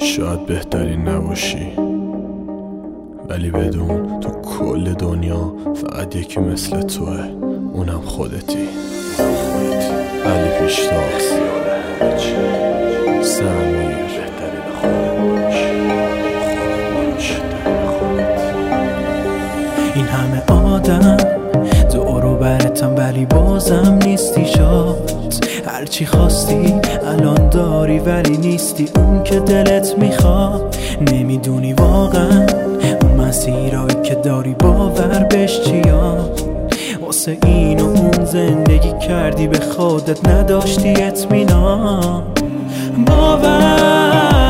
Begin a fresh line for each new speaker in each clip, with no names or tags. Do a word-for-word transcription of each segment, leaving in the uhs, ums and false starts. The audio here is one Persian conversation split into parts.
شاید بهترین نباشی، ولی بدون تو کل دنیا فقط یکی مثل توه، اونم خودتی. علی پیشتاز سمیر بهترین خودش.
این همه آدم دورو برتم ولی بازم نیستی شاد. هرچی خواستی الان داری ولی نیستی اون که دلت میخواد. نمیدونی واقعا اون مسیرایی که داری باور بهش چیاد. واسه این و اون زندگی کردی به خودت نداشتی اطمینان. باور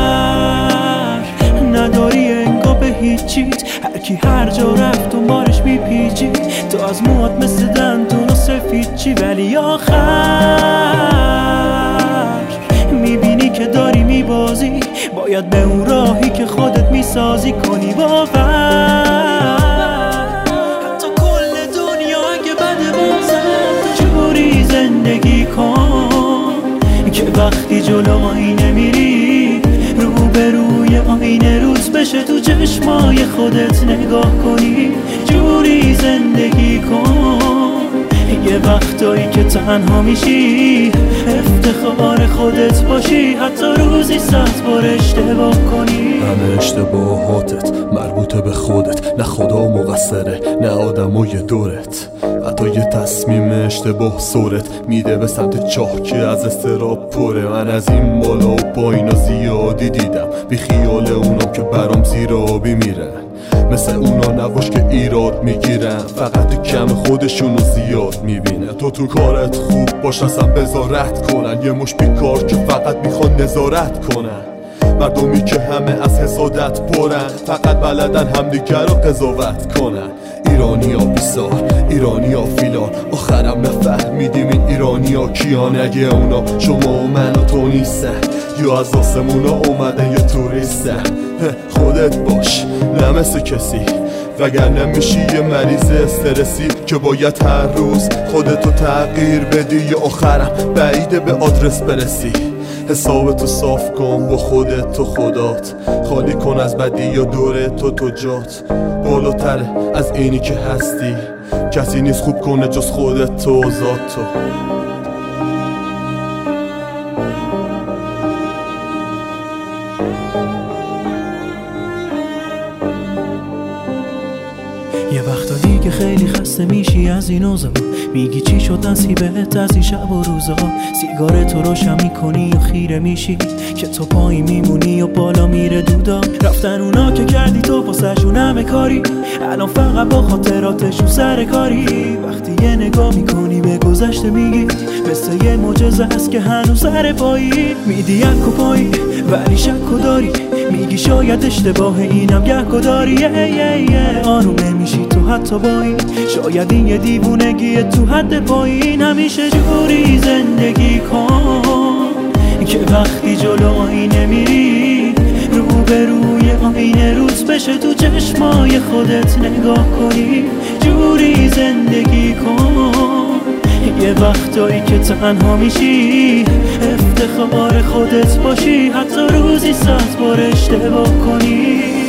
نداری انگار به هیچیت، هر کی هر جا رفت دنبالش میپیچی. تو از موات مثل دندون و سفید چی، ولی آخر میبینی که داری میبازی. باید به اون راهی که خودت میسازی کنی باور. حتی کل دنیا اگه بده بازم جوری زندگی کن که وقتی جلو آینه میری رو به روی آینه روز بشه تو چشمای خودت نگاه کنی. جوری زندگی کن یه وقتایی که تنها میشی افتخار خودت باشی، حتی روزی صد بار اشتباه کنی.
همه اشتباهاتت مربوطه به خودت، نه خدا مقصره نه آدمای دورت. حتی یه تصمیم اشتباه سرت میده به سمت چاه که از استراب پره. من از این بالا و پایینا زیادی دیدم، بی خیال اونام که برام زیر آبی میرن. مثل اونا نباش که ایراد میگیرن، فقط کم خودشونو زیاد میبینن. تو تو کارت خوب باش اصلا بذارت کنن، یه مش بیکار که فقط میخوان نظارت کنن. مردمی که همه از حسادت پرن، فقط بلدن همدیگر رو قضاوت کنن. ایرانی ها بیسار، ایرانی ها فیلان، آخرم نفهمیدیم این ایرانی ها کیان. اگه اونا شما و من و تو نیستن، یا از آسمون ها اومدن یا توریستن. خودت باش نه مثل کسی، وگرنه میشی یه مریض استرسی که باید هر روز خودتو تغییر بدی. یا آخرم بعیده به آدرس برسی. حسابتو صاف کن با خودت و خدات، خالی کن از بدی یا دوره تو تو جات. بالاتره از اینی که هستی، کسی نیست خوب کنه جز خودت تو و ذات تو.
یه وقتا دیگه خیلی خسته میشی از این اوضاع، میگی چی شد نصیبت از این شب و روزا. سیگارت رو روشن میکنی و خیره میشی که تو پایی میمونی و بالا میره دودا. رفتن اونا که کردی تو پاسشون همه کاری، الان فقط با خاطراتشون سر کاری. وقتی یه نگاه میکنی به گذشته میگی مثل یه معجزه است که هنوز سر پایی. میدی یک و پایی ولی شک و داری، میگی شاید اشتباه اینم گه داری. آروم نمیشی تو حتی با این، شاید این یه دیوونگیه تو حد پایین. همیشه جوری زندگی کن که وقتی جلو آینه میری رو به روی آینه روز بشه تو چشمای خودت نگاه کنی. جوری زندگی کن یه وقتایی که تنها میشی افتخار خودت باشی، حتی روزی صد بار اشتباه کنی.